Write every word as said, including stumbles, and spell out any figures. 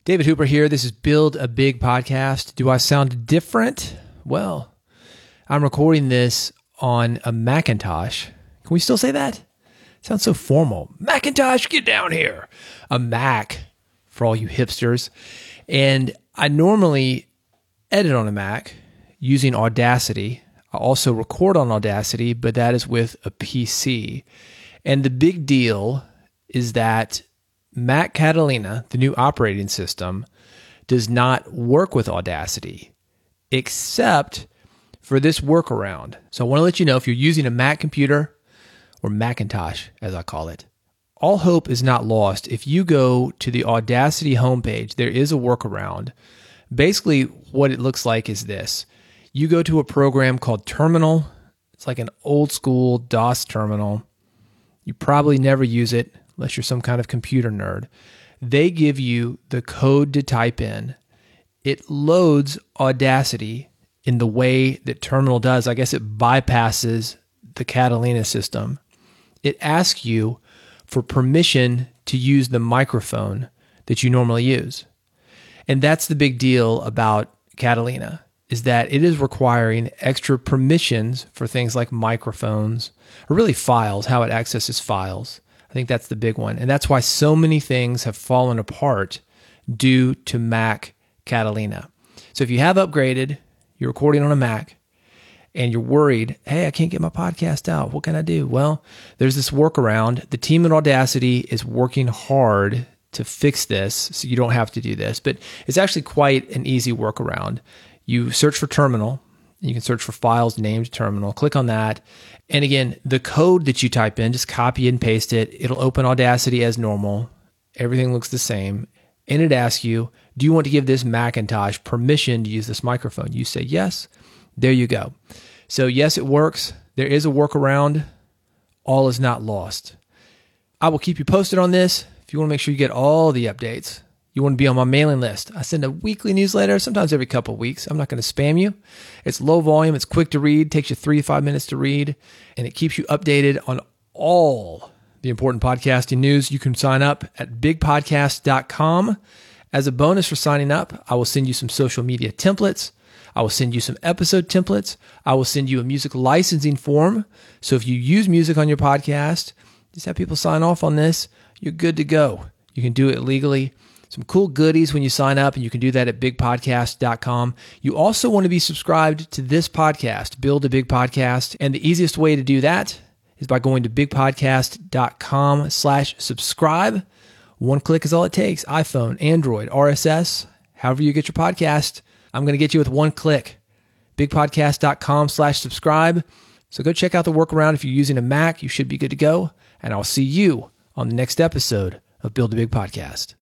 David Hooper here. This is Build a Big Podcast. Do I sound different? Well, I'm recording this on a Macintosh. Can we still say that? It sounds so formal. Macintosh, get down here. A Mac for all you hipsters. And I normally edit on a Mac using Audacity. I also record on Audacity, but that is with a P C. And the big deal is that Mac Catalina, the new operating system, does not work with Audacity, except for this workaround. So I want to let you know, if you're using a Mac computer, or Macintosh as I call it, all hope is not lost. If you go to the Audacity homepage, there is a workaround. Basically, what it looks like is this. You go to a program called Terminal. It's like an old school DOS terminal. You probably never use it unless you're some kind of computer nerd. They give you the code to type in. It loads Audacity in the way that Terminal does. I guess it bypasses the Catalina system. It asks you for permission to use the microphone that you normally use. And that's the big deal about Catalina, is that it is requiring extra permissions for things like microphones, or really files, how it accesses files. I think that's the big one. And that's why so many things have fallen apart due to Mac Catalina. So if you have upgraded, you're recording on a Mac, and you're worried, hey, I can't get my podcast out. What can I do? Well, there's this workaround. The team at Audacity is working hard to fix this, so you don't have to do this. But it's actually quite an easy workaround. You search for Terminal. You can search for files named Terminal. Click on that. And again, the code that you type in, just copy and paste it. It'll open Audacity as normal. Everything looks the same. And it asks you, do you want to give this Macintosh permission to use this microphone? You say yes. There you go. So yes, it works. There is a workaround. All is not lost. I will keep you posted on this. If you want to make sure you get all the updates, you want to be on my mailing list. I send a weekly newsletter, sometimes every couple of weeks. I'm not going to spam you. It's low volume. It's quick to read. Takes you three to five minutes to read. And it keeps you updated on all the important podcasting news. You can sign up at big podcast dot com. As a bonus for signing up, I will send you some social media templates. I will send you some episode templates. I will send you a music licensing form. So if you use music on your podcast, just have people sign off on this. You're good to go. You can do it legally. Some cool goodies when you sign up, and you can do that at big podcast dot com. You also want to be subscribed to this podcast, Build a Big Podcast. And the easiest way to do that is by going to big podcast dot com slash subscribe. One click is all it takes. iPhone, Android, R S S, however you get your podcast. I'm going to get you with one click. big podcast dot com slash subscribe. So go check out the workaround. If you're using a Mac, you should be good to go. And I'll see you on the next episode of Build a Big Podcast.